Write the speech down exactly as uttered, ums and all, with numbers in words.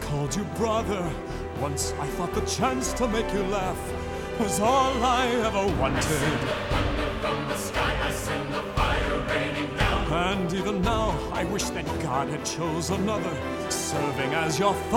called you brother. Once I thought the chance to make you laugh was all I ever wanted. From the sky I send the fire raining down. And even now I wish that God had chose another, serving as your father.